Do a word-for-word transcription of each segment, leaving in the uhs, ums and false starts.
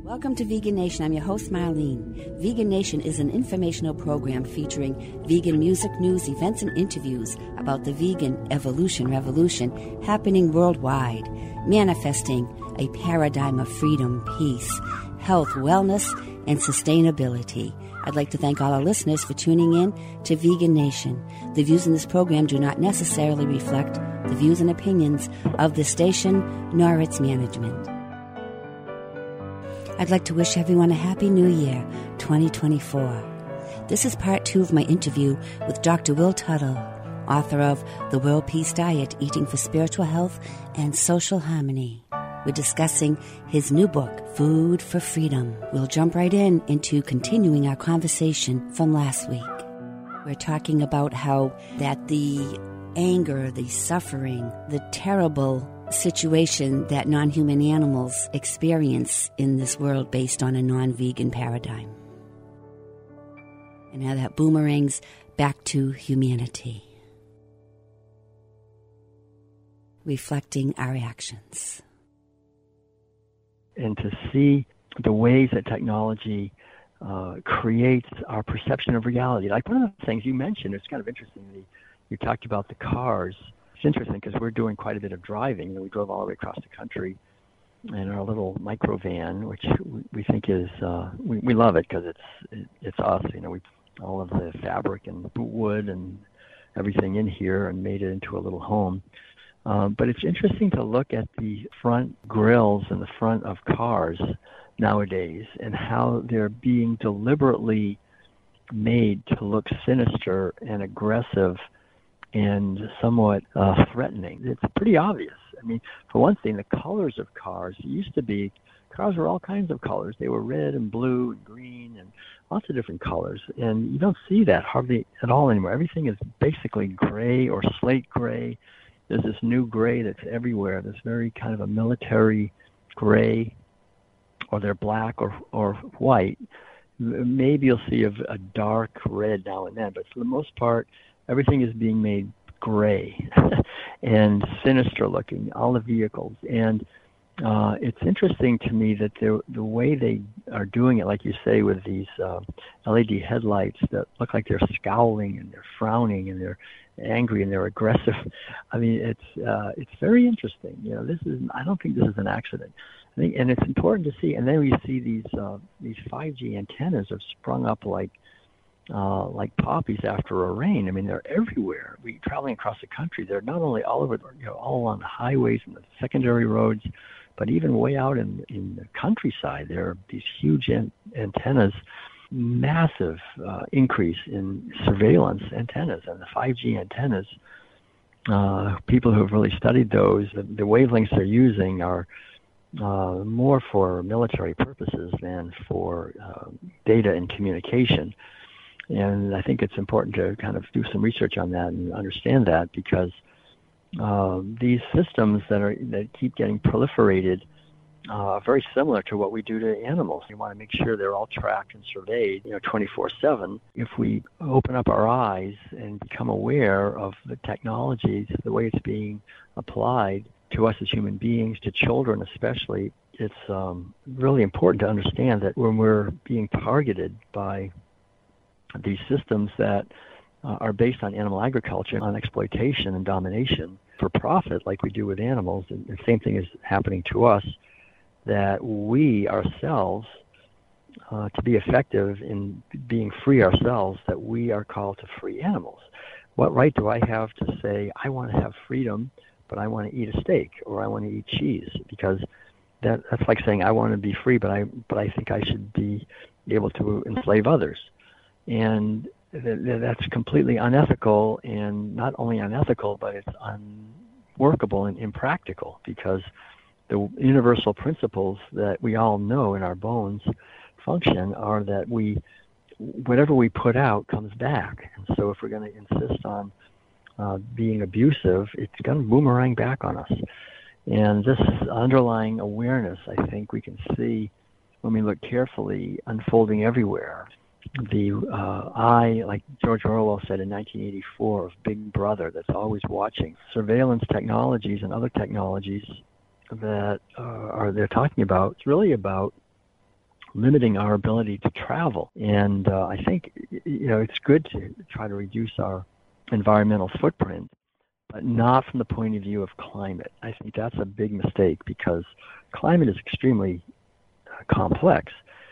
Welcome to Vegan Nation. I'm your host, Marlene. Vegan Nation is an informational program featuring vegan music, news, events, and interviews about the vegan evolution revolution happening worldwide, manifesting a paradigm of freedom, peace, health, wellness, and sustainability. I'd like to thank all our listeners for tuning in to Vegan Nation. The views in this program do not necessarily reflect the views and opinions of the station nor its management. I'd like to wish everyone a happy new year, twenty twenty-four. This is part two of my interview with Doctor Will Tuttle, author of The World Peace Diet, Eating for Spiritual Health and Social Harmony. We're discussing his new book, Food for Freedom. We'll jump right in into continuing our conversation from last week. We're talking about how that the anger, the suffering, the terrible situation that non-human animals experience in this world based on a non-vegan paradigm. And how that boomerangs back to humanity, reflecting our actions. And to see the ways that technology uh, creates our perception of reality. Like one of the things you mentioned, it's kind of interesting, the, you talked about the cars. It's interesting because we're doing quite a bit of driving. You know, we drove all the way across the country in our little micro van, which we think is, uh, we, we love it because it's it, it's us. You know, we all of the fabric and wood and everything in here and made it into a little home. Um, but it's interesting to look at the front grills in the front of cars nowadays and how they're being deliberately made to look sinister and aggressive and somewhat uh, threatening. It's pretty obvious. I mean, for one thing, the colors of cars used to be, cars were all kinds of colors. They were red and blue and green and lots of different colors. And you don't see that hardly at all anymore. Everything is basically gray or slate gray. There's this new gray that's everywhere, this very kind of a military gray, or they're black or or white. Maybe you'll see a, a dark red now and then, but for the most part, everything is being made gray and sinister looking, all the vehicles. And uh, it's interesting to me that the the way they are doing it, like you say, with these uh, L E D headlights that look like they're scowling and they're frowning and they're angry and they're aggressive. I mean, it's uh, it's very interesting. You know, this is, I don't think this is an accident. I think, and it's important to see. And then we see these uh, these five G antennas have sprung up like uh, like poppies after a rain. I mean, they're everywhere. We traveling across the country. They're not only all over, you know, all along the highways and the secondary roads, but even way out in in the countryside. There are these huge an- antennas. Massive uh, increase in surveillance antennas, and the five G antennas, uh, people who have really studied those, the, the wavelengths they're using are uh, more for military purposes than for uh, data and communication. And I think it's important to kind of do some research on that and understand that, because uh, these systems that are that keep getting proliferated Uh, very similar to what we do to animals. We want to make sure they're all tracked and surveyed, you know, twenty-four seven. If we open up our eyes and become aware of the technologies, the way it's being applied to us as human beings, to children especially, it's um, really important to understand that when we're being targeted by these systems that uh, are based on animal agriculture, on exploitation and domination for profit, like we do with animals, and the same thing is happening to us, that we ourselves, uh, to be effective in being free ourselves, that we are called to free animals. What right do I have to say, I want to have freedom, but I want to eat a steak, or I want to eat cheese? Because that, that's like saying, I want to be free, but I but I think I should be able to enslave others. And th- that's completely unethical, and not only unethical, but it's unworkable and impractical, because the universal principles that we all know in our bones function are that we, whatever we put out comes back. And so if we're going to insist on uh, being abusive, it's going to boomerang back on us. And this underlying awareness, I think we can see when we look carefully, unfolding everywhere. The uh, eye, like George Orwell said in nineteen eighty-four, of Big Brother that's always watching. Surveillance technologies and other technologies that uh, are they're talking about, it's really about limiting our ability to travel. And uh, I think, you know, it's good to try to reduce our environmental footprint, but not from the point of view of climate. I think that's a big mistake because climate is extremely uh, complex,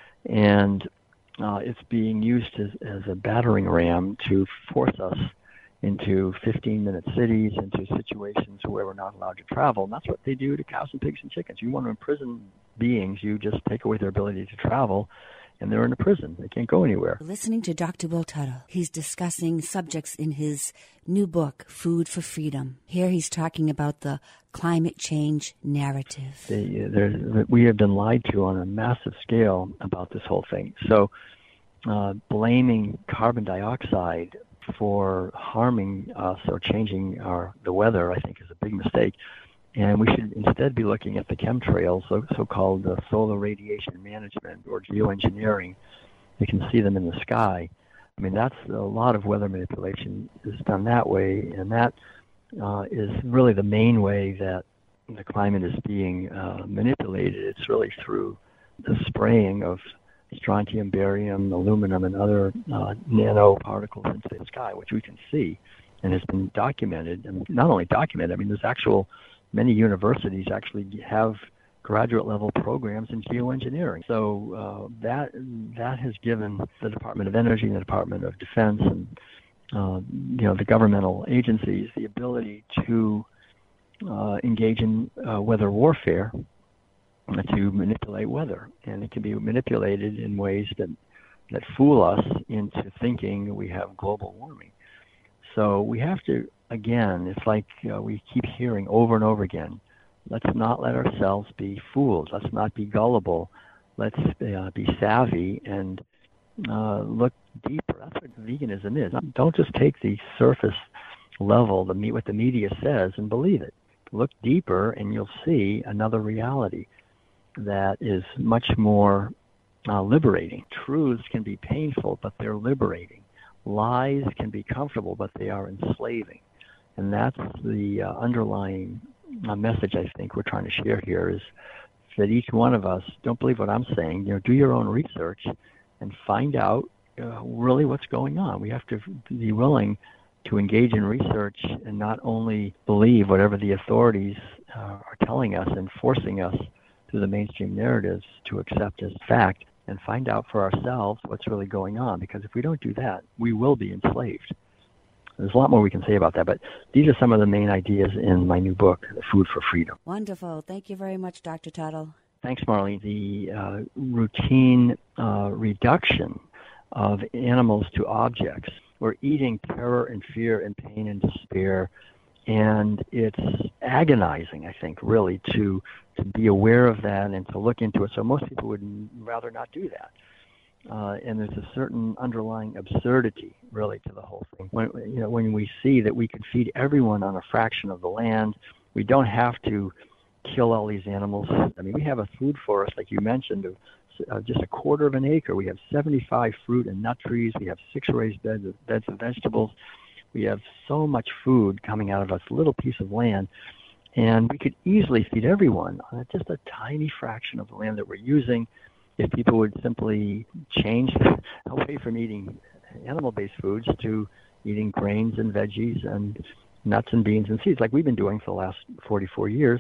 and uh, it's being used as, as a battering ram to force us into fifteen-minute cities, into situations where we're not allowed to travel. And that's what they do to cows and pigs and chickens. You want to imprison beings, you just take away their ability to travel, and they're in a prison. They can't go anywhere. Listening to Doctor Will Tuttle. He's discussing subjects in his new book, Food for Freedom. Here he's talking about the climate change narrative. They, we have been lied to on a massive scale about this whole thing. So uh, blaming carbon dioxide for harming us or changing our the weather, I think, is a big mistake. And we should instead be looking at the chemtrails, so, so-called uh, solar radiation management or geoengineering. You can see them in the sky. I mean, that's a lot of weather manipulation is done that way, and that uh, is really the main way that the climate is being uh, manipulated. It's really through the spraying of strontium, barium, aluminum, and other uh, nanoparticles into the sky, which we can see and has been documented. And not only documented, I mean, there's actual, many universities actually have graduate level programs in geoengineering. So uh, that that has given the Department of Energy and the Department of Defense and uh, you know the governmental agencies the ability to uh, engage in uh, weather warfare, to manipulate weather, and it can be manipulated in ways that that fool us into thinking we have global warming. So we have to, again, it's like uh, we keep hearing over and over again, let's not let ourselves be fooled. Let's not be gullible. Let's uh, be savvy and uh, look deeper. That's what veganism is. Don't just take the surface level, the what the media says, and believe it. Look deeper, and you'll see another reality that is much more uh, liberating. Truths can be painful, but they're liberating. Lies can be comfortable, but they are enslaving. And that's the uh, underlying uh, message I think we're trying to share here is that each one of us, don't believe what I'm saying, you know, do your own research and find out uh, really what's going on. We have to be willing to engage in research and not only believe whatever the authorities uh, are telling us and forcing us through the mainstream narratives to accept as fact, and find out for ourselves what's really going on. Because if we don't do that, we will be enslaved. There's a lot more we can say about that, but these are some of the main ideas in my new book, Food for Freedom. Wonderful. Thank you very much, Doctor Tuttle. Thanks, Marlene. The uh, routine uh, reduction of animals to objects. We're eating terror and fear and pain and despair, and it's agonizing, I think, really, to to be aware of that and to look into it. So most people would rather not do that. Uh, and there's a certain underlying absurdity, really, to the whole thing. When, you know, when we see that we can feed everyone on a fraction of the land, we don't have to kill all these animals. I mean, we have a food forest, like you mentioned, of uh, just a quarter of an acre. We have seventy-five fruit and nut trees. We have six raised beds of, beds of vegetables. We have so much food coming out of this little piece of land, and we could easily feed everyone on just a tiny fraction of the land that we're using if people would simply change away from eating animal-based foods to eating grains and veggies and nuts and beans and seeds like we've been doing for the last forty-four years.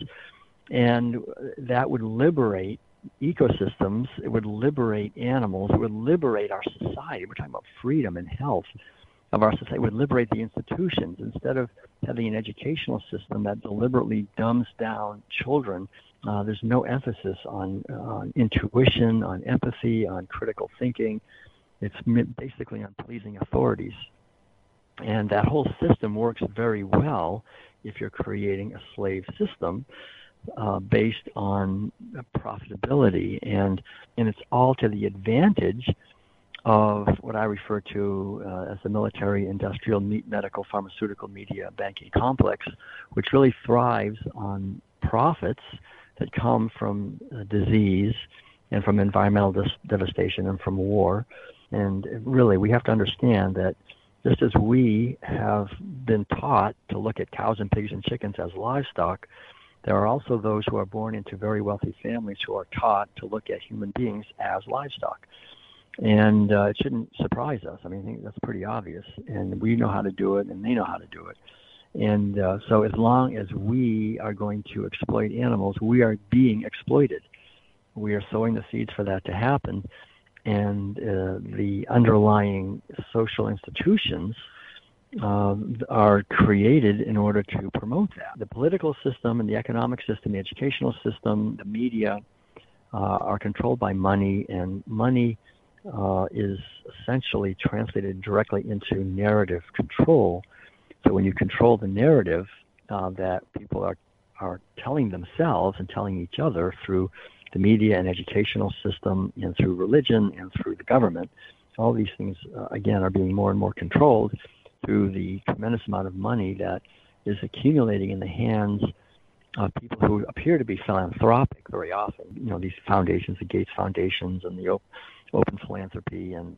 And that would liberate ecosystems. It would liberate animals. It would liberate our society. We're talking about freedom and health of our society. It would liberate the institutions. Instead of having an educational system that deliberately dumbs down children, uh, there's no emphasis on, uh, on intuition, on empathy, on critical thinking. It's basically on pleasing authorities. And that whole system works very well if you're creating a slave system uh, based on profitability. And, and it's all to the advantage of what I refer to uh, as the military, industrial, meat, medical, pharmaceutical, media, banking complex, which really thrives on profits that come from uh, disease and from environmental dis- devastation and from war. And really, we have to understand that just as we have been taught to look at cows and pigs and chickens as livestock, there are also those who are born into very wealthy families who are taught to look at human beings as livestock. And uh, it shouldn't surprise us. I mean, I think that's pretty obvious. And we know how to do it, and they know how to do it. And uh, so as long as we are going to exploit animals, we are being exploited. We are sowing the seeds for that to happen. And uh, the underlying social institutions uh, are created in order to promote that. The political system and the economic system, the educational system, the media uh, are controlled by money, and money uh, is essentially translated directly into narrative control. So when you control the narrative uh, that people are, are telling themselves and telling each other through the media and educational system and through religion and through the government, all these things, uh, again, are being more and more controlled through the tremendous amount of money that is accumulating in the hands of people who appear to be philanthropic very often. You know, these foundations, the Gates Foundations and the Open Philanthropy and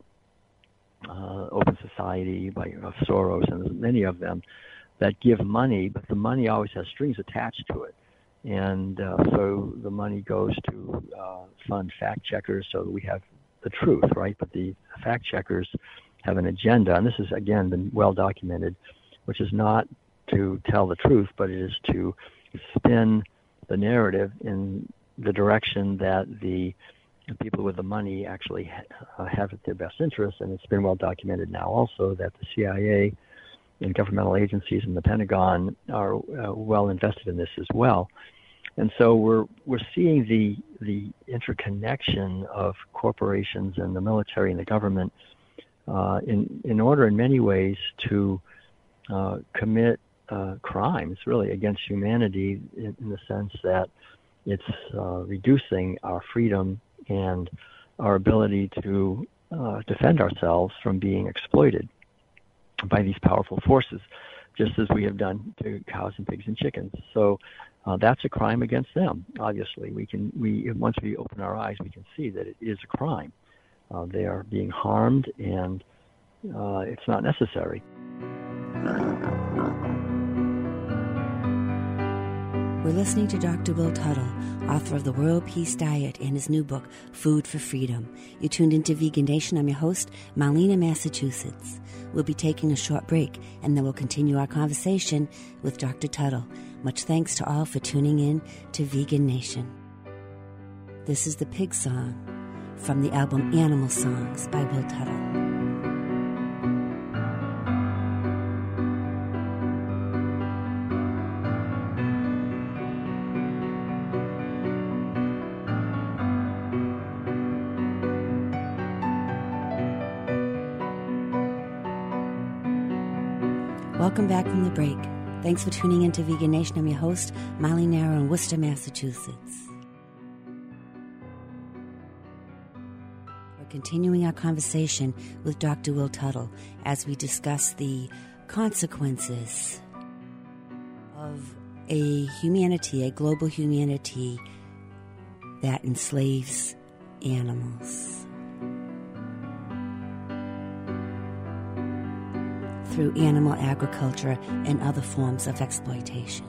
uh, Open Society by uh, Soros, and there's many of them that give money, but the money always has strings attached to it. And uh, so the money goes to uh, fund fact checkers so that we have the truth, right? But the fact checkers have an agenda, and this has, again, been well documented, which is not to tell the truth, but it is to spin the narrative in the direction that the people with the money actually ha- have at their best interest. And it's been well documented now also that the C I A and governmental agencies and the Pentagon are uh, well invested in this as well. And so we're we're seeing the the interconnection of corporations and the military and the government uh, in in order in many ways to uh, commit uh, crimes really against humanity in, in the sense that it's uh, reducing our freedom and our ability to uh, defend ourselves from being exploited by these powerful forces, just as we have done to cows and pigs and chickens. So uh, that's a crime against them. Obviously, we can we once we open our eyes, we can see that it is a crime. Uh, they are being harmed, and uh, it's not necessary. We're listening to Doctor Will Tuttle, author of The World Peace Diet and his new book, Food for Freedom. You tuned into Vegan Nation. I'm your host, Marlena, Massachusetts. We'll be taking a short break, and then we'll continue our conversation with Doctor Tuttle. Much thanks to all for tuning in to Vegan Nation. This is the Pig Song from the album Animal Songs by Will Tuttle. Welcome back from the break. Thanks for tuning in to Vegan Nation. I'm your host, Molly Narrow in Worcester, Massachusetts. We're continuing our conversation with Doctor Will Tuttle as we discuss the consequences of a humanity, a global humanity that enslaves animals through animal agriculture and other forms of exploitation.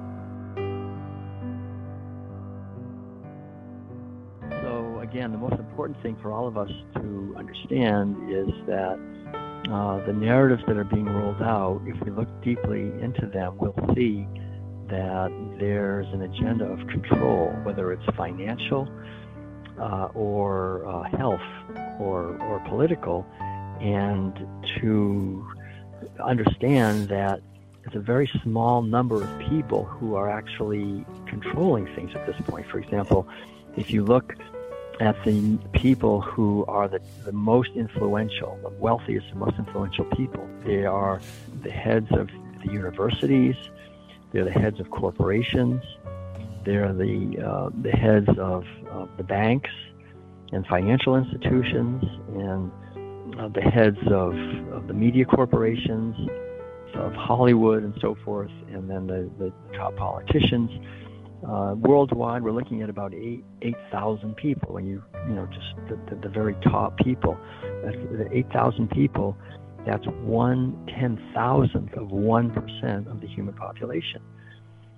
So again, the most important thing for all of us to understand is that uh, the narratives that are being rolled out, if we look deeply into them, we'll see that there's an agenda of control, whether it's financial uh, or uh, health or, or political, and to understand that it's a very small number of people who are actually controlling things at this point. For example, if you look at the people who are the, the most influential, the wealthiest and most influential people, they are the heads of the universities, they're the heads of corporations, they're the uh, the heads of uh, the banks and financial institutions, and Uh, the heads of, of the media corporations, of Hollywood and so forth, and then the, the top politicians. Uh, worldwide, we're looking at about eight eight thousand people. When you you know just the, the, the very top people, that's the eight thousand people. That's one ten thousandth of one percent of the human population.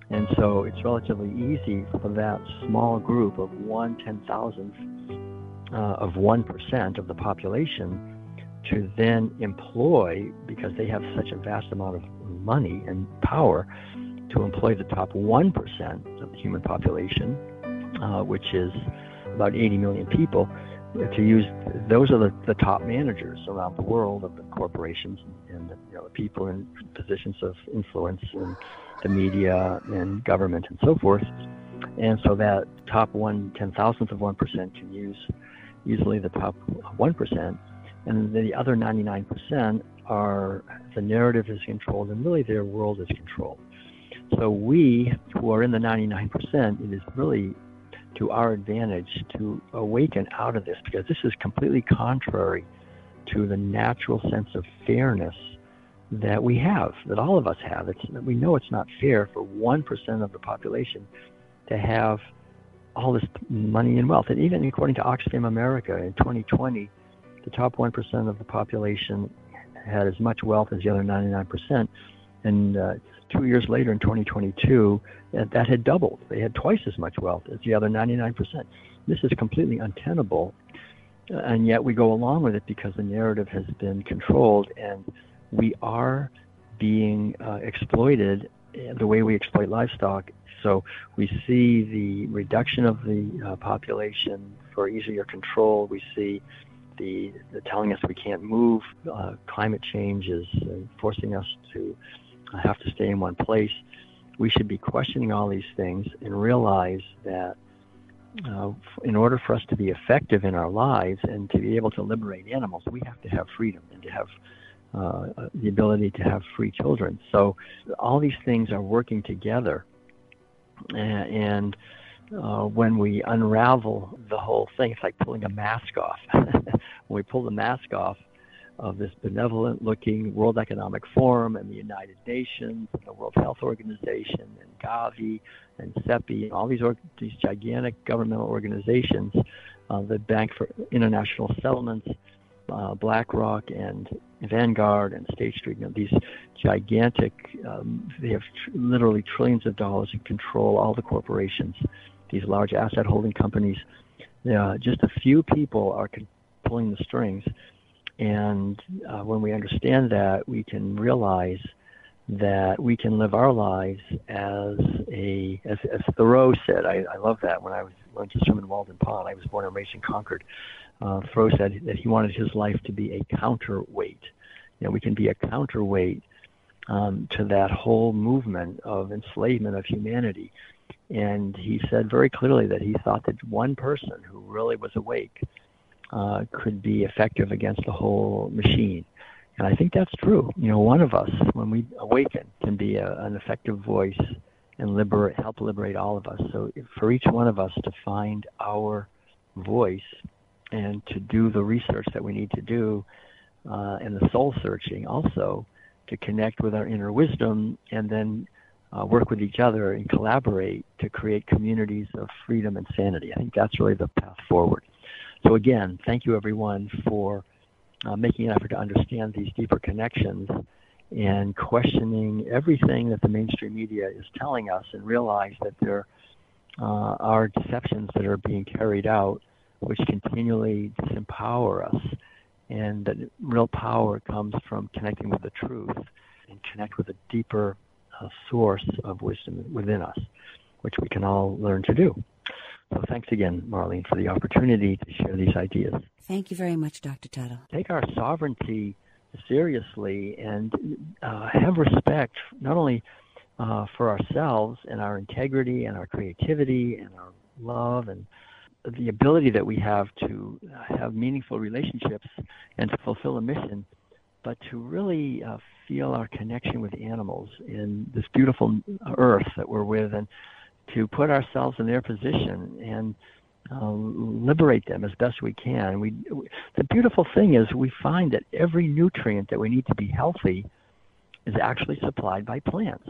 And so it's relatively easy for that small group of one ten thousandth uh, of one percent of the population to then employ, because they have such a vast amount of money and power, to employ the top one percent of the human population, uh, which is about eighty million people, to use. Those are the, the top managers around the world of the corporations and the, you know, the people in positions of influence in the media and government and so forth. And so that top one ten thousandth of one percent can use easily the top one percent, and the other ninety-nine percent are, the narrative is controlled, and really their world is controlled. So we, who are in the ninety-nine percent, it is really to our advantage to awaken out of this, because this is completely contrary to the natural sense of fairness that we have, that all of us have. It's, we know it's not fair for one percent of the population to have all this money and wealth. And even according to Oxfam America in twenty twenty, the top one percent of the population had as much wealth as the other ninety-nine percent. And uh, two years later in twenty twenty-two, that, that had doubled. They had twice as much wealth as the other ninety-nine percent. This is completely untenable, uh, and yet we go along with it because the narrative has been controlled, and we are being uh, exploited the way we exploit livestock. So we see the reduction of the uh, population for easier control. We see the, the telling us we can't move. Uh, climate change is uh, forcing us to uh, have to stay in one place. We should be questioning all these things and realize that uh, in order for us to be effective in our lives and to be able to liberate animals, we have to have freedom and to have uh, the ability to have free children. So all these things are working together. And uh, when we unravel the whole thing, it's like pulling a mask off. When we pull the mask off of this benevolent-looking World Economic Forum and the United Nations and the World Health Organization and Gavi and CEPI and all these or- these gigantic governmental organizations, uh, the Bank for International Settlements, uh, BlackRock and Vanguard and State Street, you know, these gigantic, um, they have tr- literally trillions of dollars and control all the corporations, these large asset holding companies. Uh, just a few people are con- pulling the strings. And uh, when we understand that, we can realize that we can live our lives as a, as, as Thoreau said. I, I love that. When I was went to swim in Walden Pond, I was born and raised in Concord. Uh, Thoreau said that he wanted his life to be a counterweight. You know, we can be a counterweight um, to that whole movement of enslavement of humanity. And he said very clearly that he thought that one person who really was awake uh, could be effective against the whole machine. And I think that's true. You know, one of us, when we awaken, can be a, an effective voice and liberate, help liberate all of us. So for each one of us to find our voice and to do the research that we need to do, uh, and the soul searching also, to connect with our inner wisdom and then uh, work with each other and collaborate to create communities of freedom and sanity. I think that's really the path forward. So again, thank you everyone for uh, making an effort to understand these deeper connections and questioning everything that the mainstream media is telling us, and realize that there uh, are deceptions that are being carried out which continually disempower us, and that real power comes from connecting with the truth and connect with a deeper uh, source of wisdom within us, which we can all learn to do. So thanks again, Marlene, for the opportunity to share these ideas. Thank you very much, Doctor Tuttle. Take our sovereignty seriously and uh, have respect not only uh, for ourselves and our integrity and our creativity and our love and the ability that we have to have meaningful relationships and to fulfill a mission, but to really uh, feel our connection with animals in this beautiful earth that we're with, and to put ourselves in their position and uh, liberate them as best we can. We, the beautiful thing is we find that every nutrient that we need to be healthy is actually supplied by plants.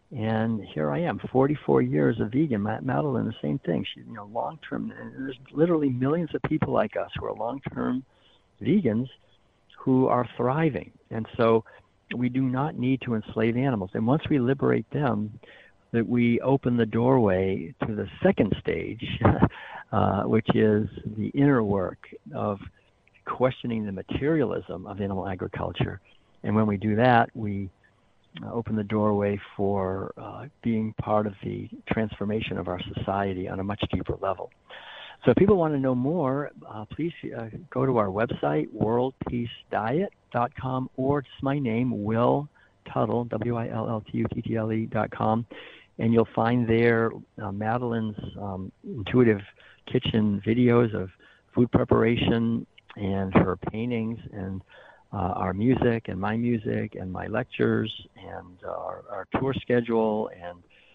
And here I am, forty-four years of vegan. Madeline, the same thing. She, you know, long-term. And there's literally millions of people like us who are long-term vegans who are thriving. And so we do not need to enslave animals. And once we liberate them, that we open the doorway to the second stage, uh, which is the inner work of questioning the materialism of animal agriculture. And when we do that, we uh, open the doorway for uh, being part of the transformation of our society on a much deeper level. So if people want to know more, uh, please uh, go to our website, world peace diet dot com, or just my name, Will Tuttle, W I L L T U T T L E dot com, and you'll find there uh, Madeline's um, intuitive kitchen videos of food preparation and her paintings and uh, our music and my music and my lectures and uh, our, our tour schedule and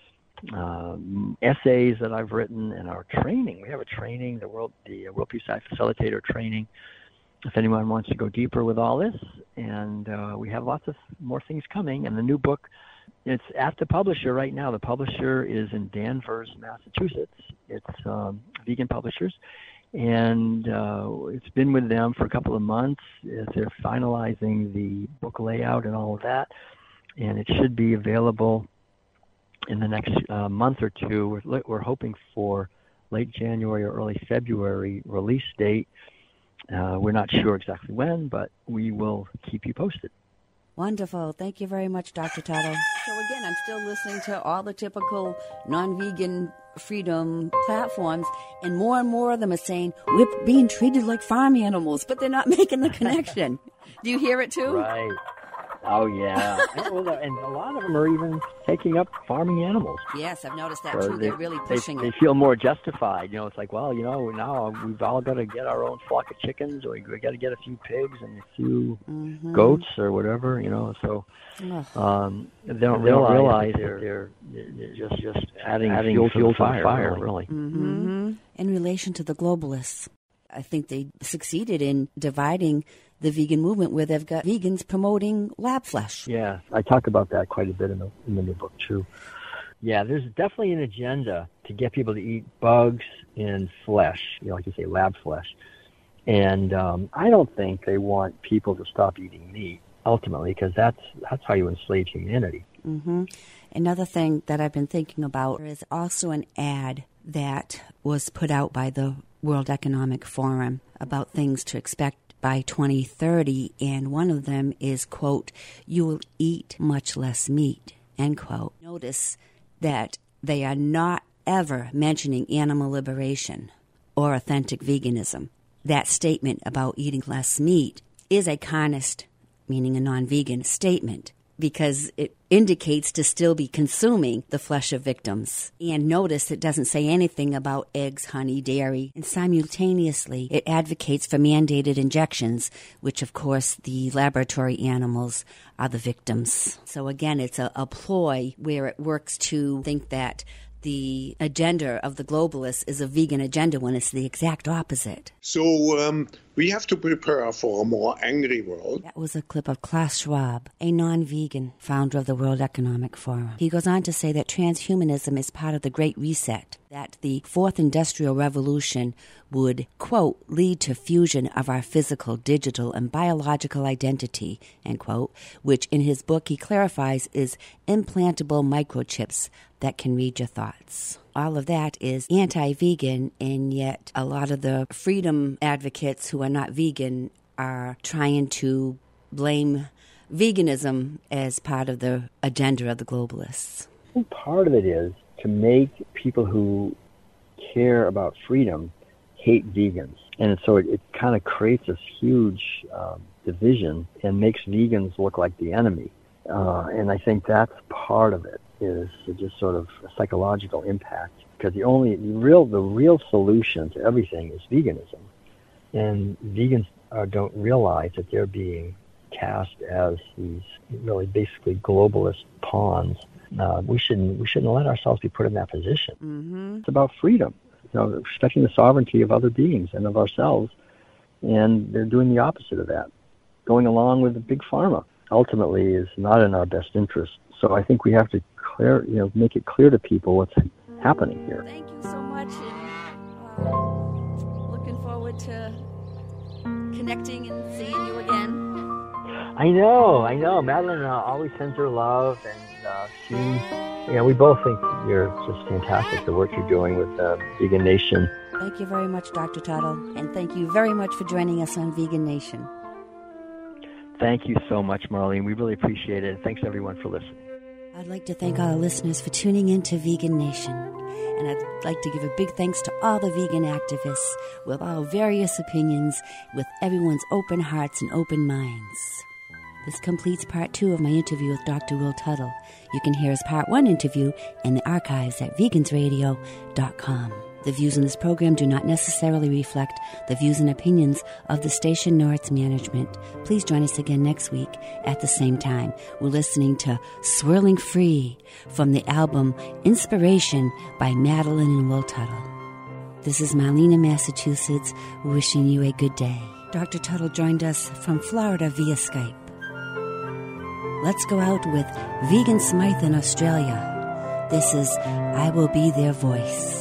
um, essays that I've written and our training. We have a training, the World, the World Peace Diet Facilitator training, if anyone wants to go deeper with all this. And uh, we have lots of more things coming. And the new book, it's at the publisher right now. The publisher is in Danvers, Massachusetts. It's um, Vegan Publishers. And uh, it's been with them for a couple of months as they're finalizing the book layout and all of that. And it should be available in the next uh, month or two. We're, we're hoping for late January or early February release date. Uh, we're not sure exactly when, but we will keep you posted. Wonderful. Thank you very much, Doctor Tuttle. So again, I'm still listening to all the typical non-vegan freedom platforms, and more and more of them are saying, we're being treated like farm animals, but they're not making the connection. Do you hear it too? Right. Oh, yeah. And a lot of them are even taking up farming animals. Yes, I've noticed that so too. They, They're really pushing they, it. They feel more justified. You know, it's like, well, you know, now we've all got to get our own flock of chickens, or we got to get a few pigs and a few mm-hmm. goats or whatever, you know. So um, they don't they realize, realize that they're, they're, they're just, just adding, adding fuel, fuel to the fire, fire really. really. Mm-hmm. In relation to the globalists, I think they succeeded in dividing the vegan movement, where they've got vegans promoting lab flesh. Yeah, I talk about that quite a bit in the, in the new book, too. Yeah, there's definitely an agenda to get people to eat bugs and flesh, you know, like you say, lab flesh. And um, I don't think they want people to stop eating meat, ultimately, because that's, that's how you enslave humanity. Mm-hmm. Another thing that I've been thinking about is also an ad that was put out by the World Economic Forum about things to expect by twenty thirty, and one of them is, quote, you will eat much less meat, end quote. Notice that they are not ever mentioning animal liberation or authentic veganism. That statement about eating less meat is a carnist, meaning a non-vegan statement, because it indicates to still be consuming the flesh of victims. And notice it doesn't say anything about eggs, honey, dairy, and simultaneously it advocates for mandated injections, which of course the laboratory animals are the victims. So again, it's a, a ploy where it works to think that the agenda of the globalists is a vegan agenda when it's the exact opposite. So um, we have to prepare for a more angry world. That was a clip of Klaus Schwab, a non-vegan founder of the World Economic Forum. He goes on to say that transhumanism is part of the Great Reset, that the Fourth Industrial Revolution would, quote, lead to fusion of our physical, digital, and biological identity, end quote, which in his book he clarifies is implantable microchips that can read your thoughts. All of that is anti-vegan, and yet a lot of the freedom advocates who are not vegan are trying to blame veganism as part of the agenda of the globalists. I think part of it is to make people who care about freedom hate vegans. And so it, it kind of creates this huge um, division and makes vegans look like the enemy. Uh, and I think that's part of it, is just sort of a psychological impact. Because the only the real the real solution to everything is veganism, and vegans uh, don't realize that they're being cast as these really basically globalist pawns. Uh, we shouldn't we shouldn't let ourselves be put in that position. Mm-hmm. It's about freedom, you know, respecting the sovereignty of other beings and of ourselves, and they're doing the opposite of that, going along with the big pharma. Ultimately, is not in our best interest. So I think we have to clear, you know, make it clear to people what's happening here. Thank you so much, and uh, looking forward to connecting and seeing you again. I know, I know. Madeline uh, always sends her love, and uh, she Yeah, we both think you're just fantastic, the work you're doing with uh, Vegan Nation. Thank you very much, Doctor Tuttle, and thank you very much for joining us on Vegan Nation. Thank you so much, Marlene. We really appreciate it. Thanks, everyone, for listening. I'd like to thank all our listeners for tuning in to Vegan Nation. And I'd like to give a big thanks to all the vegan activists with all various opinions, with everyone's open hearts and open minds. This completes part two of my interview with Doctor Will Tuttle. You can hear his part one interview in the archives at vegans radio dot com. The views in this program do not necessarily reflect the views and opinions of the station nor its management. Please join us again next week at the same time. We're listening to Swirling Free from the album Inspiration by Madeline and Will Tuttle. This is Marlene, Massachusetts, wishing you a good day. Doctor Tuttle joined us from Florida via Skype. Let's go out with Vegan Smythe in Australia. This is I Will Be Their Voice.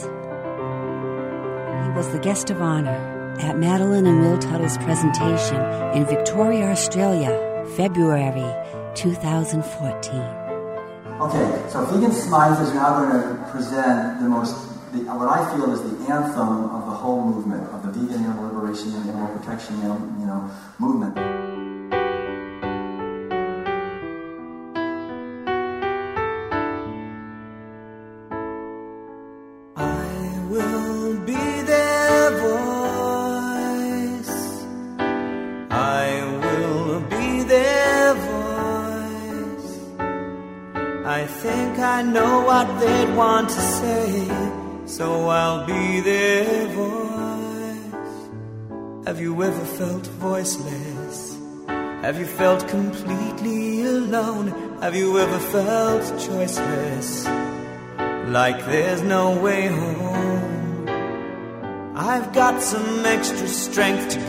He was the guest of honor at Madeline and Will Tuttle's presentation in Victoria, Australia, February two thousand fourteen. Okay, so Vegan Smythe is now going to present the most, the, what I feel is the anthem of the whole movement, of the vegan animal liberation and animal protection, you know, movement. I think I know what they'd want to say, so I'll be their voice. Have you ever felt voiceless? Have you felt completely alone? Have you ever felt choiceless, like there's no way home? I've got some extra strength to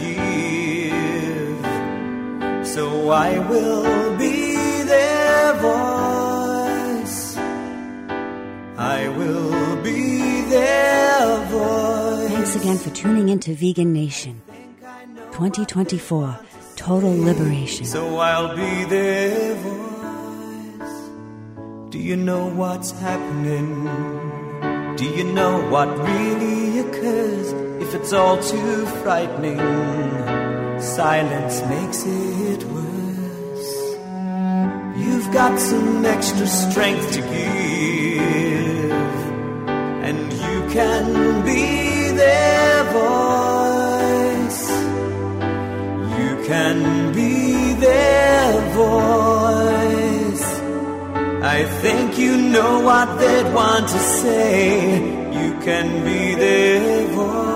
give, so I will be their voice. I will be their voice. Thanks again for tuning in to Vegan Nation. twenty twenty-four, Total Liberation. So I'll be their voice. Do you know what's happening? Do you know what really occurs? If it's all too frightening, silence makes it worse. You've got some extra strength to give, and you can be their voice. You can be their voice. I think you know what they'd want to say. You can be their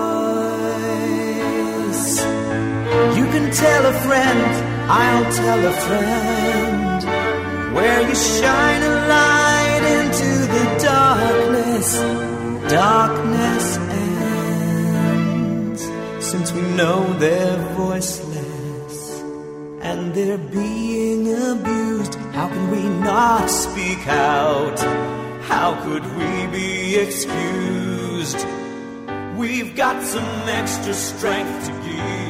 voice. You can tell a friend, I'll tell a friend, where you shine a light into the darkness. Darkness ends, since we know they're voiceless and they're being abused. How can we not speak out? How could we be excused? We've got some extra strength to give.